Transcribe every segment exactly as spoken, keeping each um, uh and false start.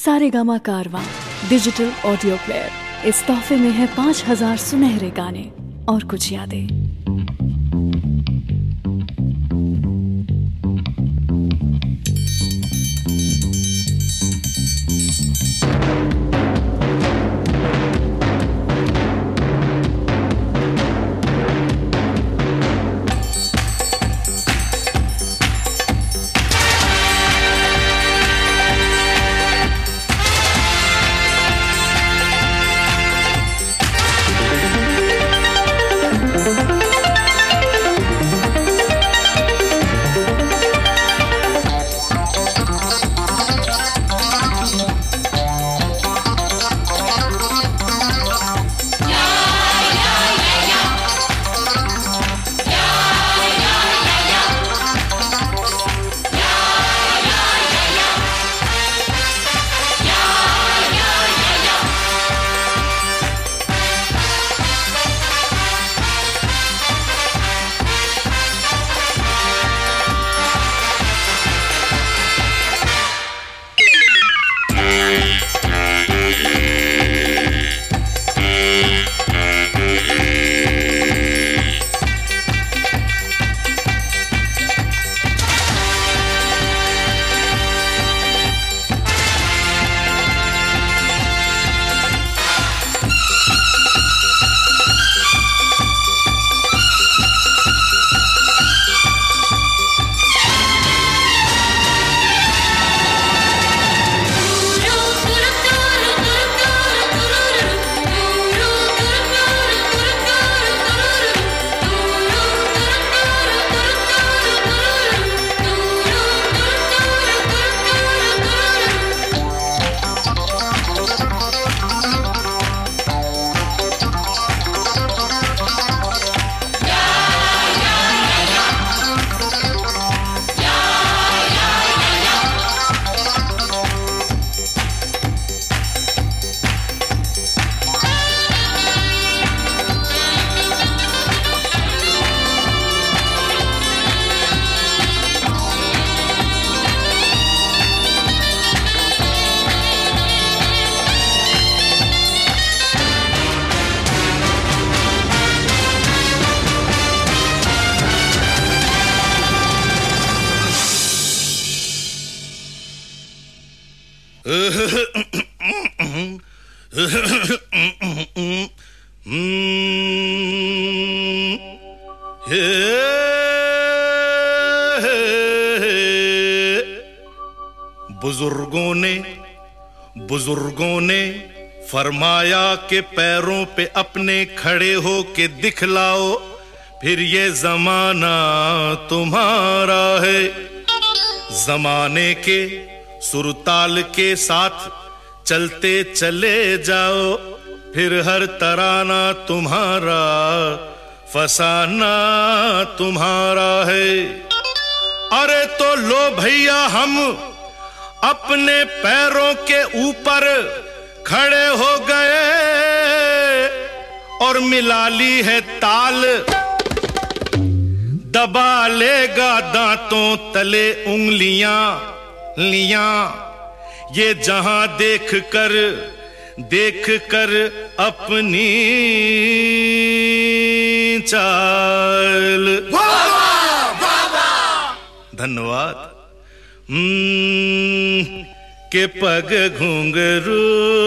सारेगामा कारवां digital audio player. इस तोहफे में है पाँच हजार सुनहरे गाने और कुछ यादें। बुजुर्गों ने बुजुर्गों ने फरमाया कि पैरों पे अपने खड़े हो के दिखलाओ, फिर ये जमाना तुम्हारा है। जमाने के सुरताल के साथ चलते चले जाओ, फिर हर तराना तुम्हारा, फसाना तुम्हारा है। अरे तो लो भैया हम अपने पैरों के ऊपर खड़े हो गए और मिला ली है ताल। दबा लेगा दांतों तले उंगलियां लियां, ये जहां देख कर देख कर अपनी चाल। धन्यवाद। हम्म के पग घुंघरू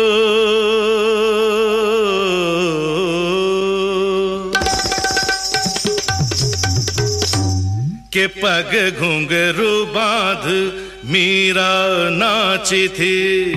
के पग घुंघरू बांध मीरा नाची थी।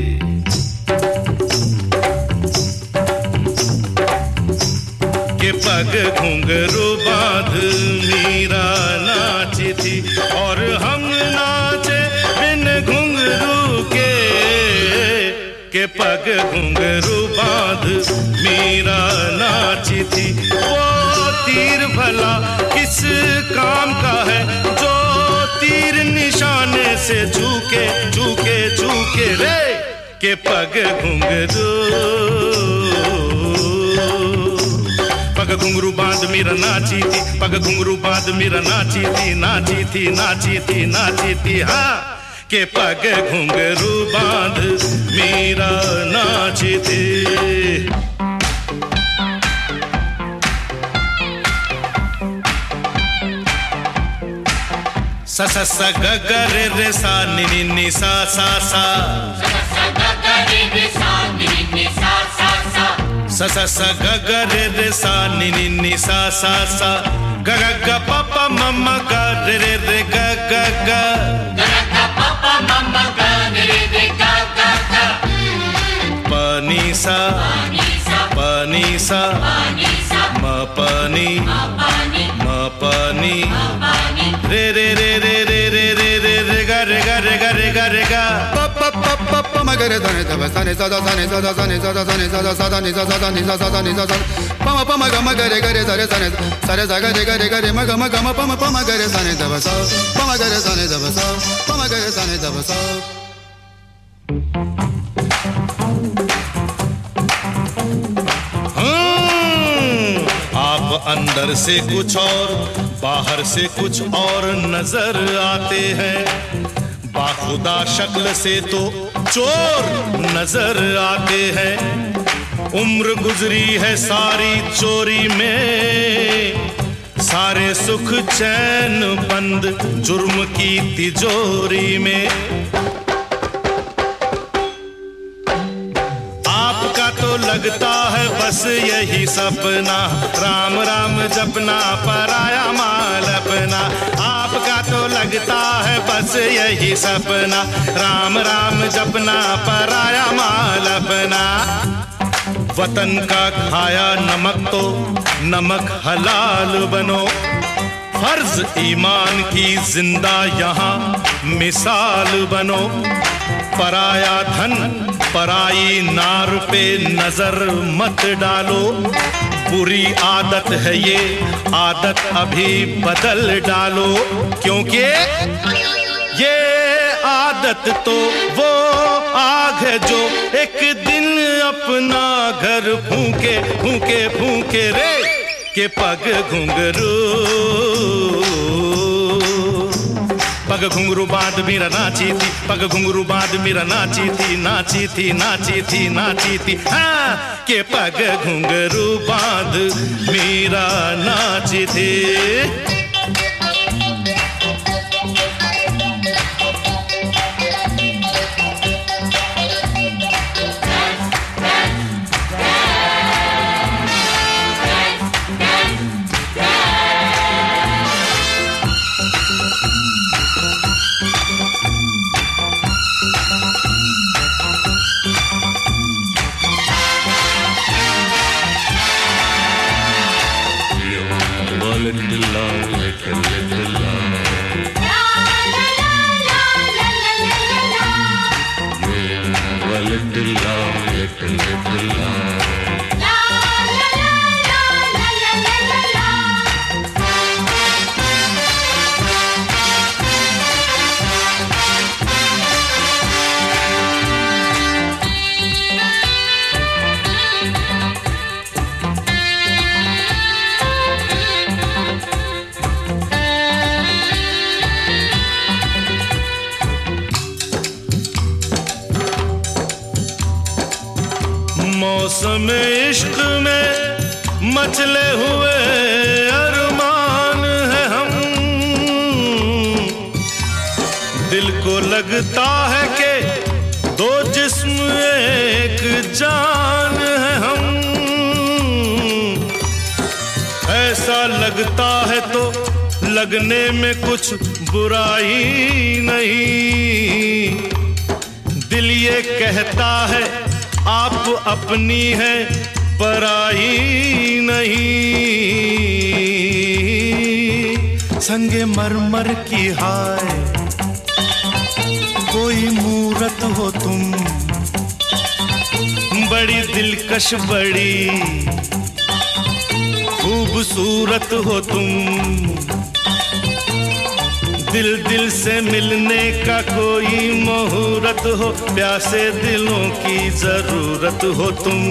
के पग घुंघरू बांध मीरा नाची थी और हम नाचे बिन घुंघरू के। के पग घुंघरू बांध मीरा नाची थी। वो तीर भला किस काम का है जो तीर निशाने से चूके चूके चूके रे। के पग घुंघरू पग घुंघरू बांध मीरा नाची थी, पग घुंघरू बांध मीरा नाची थी, नाची थी नाची थी नाची थी। हाँ के पग घुंघरू बांध मीरा नाची थी। सा सा सा ग ग रे रे सा नि नि नि सा सा सा सा सा सा ग ग रे रे सा नि नि नि सा सा सा ग ग ग प प म म ग रे रे रे ग ग ग ग ग प प म म ग रे रे रे ग ग ग प नि सा प नि सा म प नि म प नि रे रे रे रे रे रे रे रे रे गा रे गा रे गा रे गा रे गा प प प प प म ग रे ध नि ध प सा नि सा ध सा नि सा ध सा नि सा ध सा नि सा ध सा ध नि सा सा ध नि सा सा ध नि सा सा प म प म ग म ग रे ग रे ध रे सा नि सा रे सा ग रे ग रे ग रे म ग म ग म प म प म ग रे सा नि ध प सा प म ग रे सा नि ध प सा प म ग रे सा नि ध प सा। आप अंदर से कुछ और बाहर से कुछ और नजर आते हैं, बाखुदा शक्ल से तो चोर नजर आते हैं। उम्र गुजरी है सारी चोरी में, सारे सुख चैन बंद जुर्म की तिजोरी में। आपका तो लगता है बस यही सपना, राम राम जपना पराया माल अपना। आपका तो लगता है बस यही सपना, राम राम जपना पराया माल अपना। वतन का खाया नमक तो नमक हलाल बनो, फर्ज ईमान की जिंदा यहाँ मिसाल बनो। पराया धन पराई नार पे नजर मत डालो, बुरी आदत है ये आदत अभी बदल डालो। क्योंकि ये आदत तो वो आग है जो एक दिन अपना घर फूके फूके फूके रे के पग घुंघरू पग घुंघरू बांध मीरा नाची थी, पग घुंघरू बांध मीरा नाची थी नाची थी नाची थी नाची थी हाँ के पग घुंघरू बांध मीरा नाची थी। Little love, little little love. La la la la la la la la. You a little love, little little love. La la la la la la la la. मौसम इश्क में मचले हुए अरमान है हम, दिल को लगता है कि दो जिस्म एक जान है हम। ऐसा लगता है तो लगने में कुछ बुराई नहीं, दिल ये कहता है आप अपनी है पराई नहीं। संगे मरमर की हाय कोई मूरत हो तुम, बड़ी दिलकश बड़ी खूबसूरत हो तुम। दिल दिल से मिलने का कोई मुहूर्त हो, प्यासे दिलों की जरूरत हो तुम।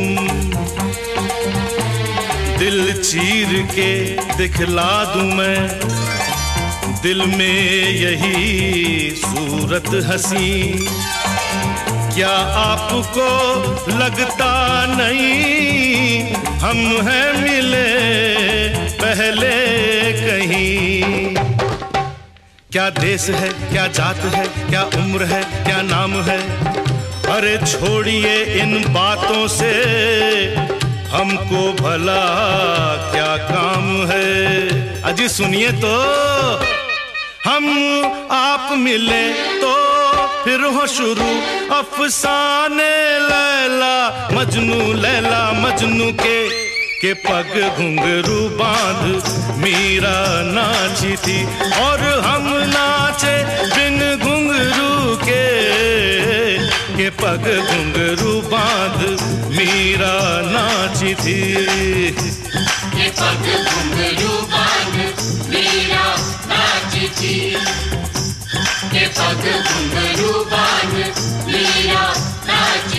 दिल चीर के दिखला दूं मैं दिल में यही सूरत हसी, क्या आपको लगता नहीं हम हैं मिले पहले कहीं? क्या देश है, क्या जात है, क्या उम्र है, क्या नाम है, अरे छोड़िए इन बातों से, हमको भला क्या काम है? अजी सुनिए तो, हम आप मिले तो फिर हो शुरू अफसाने लैला मजनू, लैला मजनू के के पग घुंघरू बांध मीरा नाची थी, और हम नाचे बिन घुंघरू के के पग घुंघरू बांध मीरा नाची थी, के पग घुंघरू बांध मीरा नाची थी, के पग घुंघरू बांध मीरा नाची